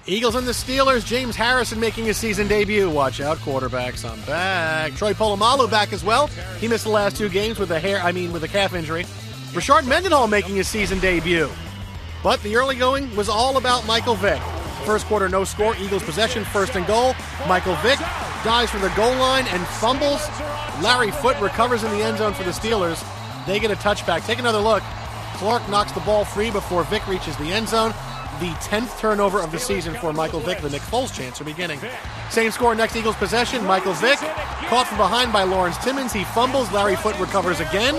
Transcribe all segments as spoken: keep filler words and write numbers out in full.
Eagles and the Steelers. James Harrison making his season debut. Watch out, quarterbacks. I'm back. Troy Polamalu back as well. He missed the last two games with a hair, I mean, with a calf injury. Rashard Mendenhall making his season debut. But the early going was all about Michael Vick. First quarter, no score. Eagles possession, first and goal. Michael Vick dives from the goal line and fumbles. Larry Foote recovers in the end zone for the Steelers. They get a touchback. Take another look. Clark knocks the ball free before Vick reaches the end zone. The tenth turnover of the season for Michael Vick, the Nick Foles chance are beginning. Same score, next Eagles possession. Michael Vick caught from behind by Lawrence Timmons. He fumbles. Larry Foote recovers again.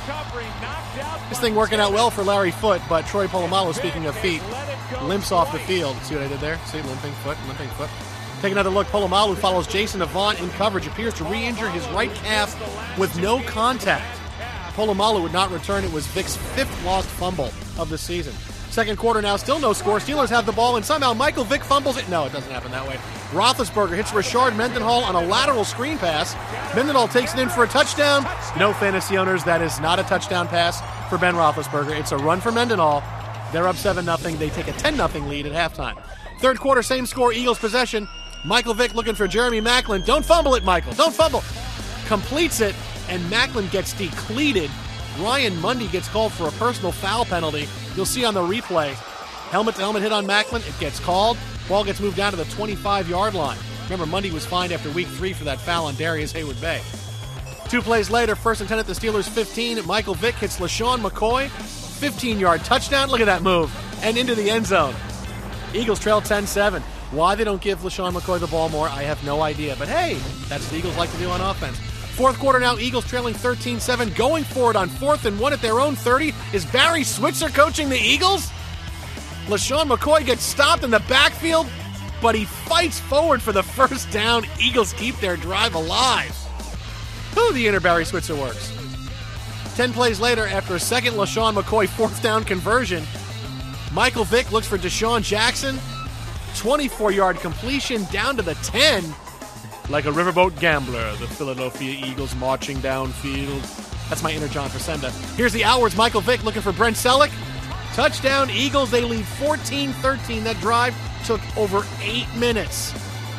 This thing working out well for Larry Foote, but Troy Polamalu, speaking of feet, limps off the field. See what I did there? See, limping foot, limping foot. Take another look. Polamalu follows Jason Avant in coverage. Appears to re-injure his right calf with no contact. Polamalu would not return. It was Vick's fifth lost fumble of the season. Second quarter now, still no score. Steelers have the ball, and somehow Michael Vick fumbles it. No, it doesn't happen that way. Roethlisberger hits Rashard Mendenhall on a lateral screen pass. Mendenhall takes it in for a touchdown. No, fantasy owners, that is not a touchdown pass for Ben Roethlisberger. It's a run for Mendenhall. They're up seven nothing. They take a ten nothing lead at halftime. Third quarter, same score, Eagles possession. Michael Vick looking for Jeremy Maclin. Don't fumble it, Michael. Don't fumble. Completes it, and Maclin gets decleated. Ryan Mundy gets called for a personal foul penalty. You'll see on the replay. Helmet-to-helmet hit on Maclin. It gets called. Ball gets moved down to the twenty-five-yard line. Remember, Mundy was fined after week three for that foul on Darius Hayward-Bay. Two plays later, first and ten at the Steelers' fifteen. Michael Vick hits LaShawn McCoy. fifteen-yard touchdown. Look at that move. And into the end zone. Eagles trail ten seven. Why they don't give LaShawn McCoy the ball more, I have no idea. But hey, that's what the Eagles like to do on offense. Fourth quarter now, Eagles trailing thirteen seven. Going for it on fourth and one at their own thirty. Is Barry Switzer coaching the Eagles? LaShawn McCoy gets stopped in the backfield, but he fights forward for the first down. Eagles keep their drive alive. Who the inner Barry Switzer works. Ten plays later, after a second LaShawn McCoy fourth down conversion, Michael Vick looks for Deshaun Jackson. twenty-four-yard completion down to the ten. Like a riverboat gambler, the Philadelphia Eagles marching downfield. That's my inner John Facenda. Here's the Hours. Michael Vick looking for Brent Selleck. Touchdown, Eagles. They lead fourteen thirteen. That drive took over eight minutes.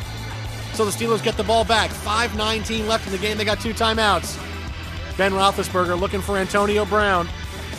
So the Steelers get the ball back. five nineteen left in the game. They got two timeouts. Ben Roethlisberger looking for Antonio Brown.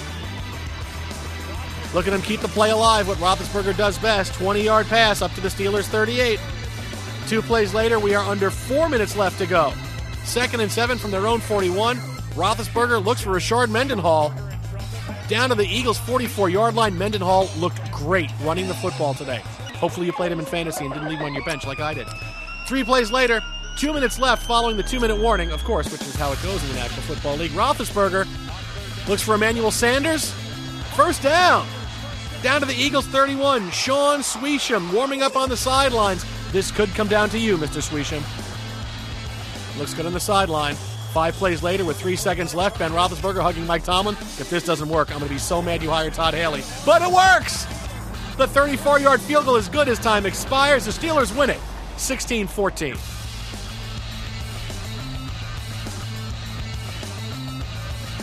Look at him keep the play alive, what Roethlisberger does best. twenty-yard pass up to the Steelers' thirty-eight. Two plays later, we are under four minutes left to go. Second and seven from their own forty-one. Roethlisberger looks for Rashard Mendenhall. Down to the Eagles' forty-four-yard line. Mendenhall looked great running the football today. Hopefully you played him in fantasy and didn't leave him on your bench like I did. Three plays later, two minutes left following the two-minute warning, of course, which is how it goes in the National Football League. Roethlisberger looks for Emmanuel Sanders. First down. Down to the Eagles' thirty-one. Sean Swisham warming up on the sidelines. This could come down to you, Mister Swisham. Looks good on the sideline. Five plays later with three seconds left, Ben Roethlisberger hugging Mike Tomlin. If this doesn't work, I'm going to be so mad you hired Todd Haley. But it works! The thirty-four-yard field goal is good as time expires. The Steelers win it, sixteen fourteen.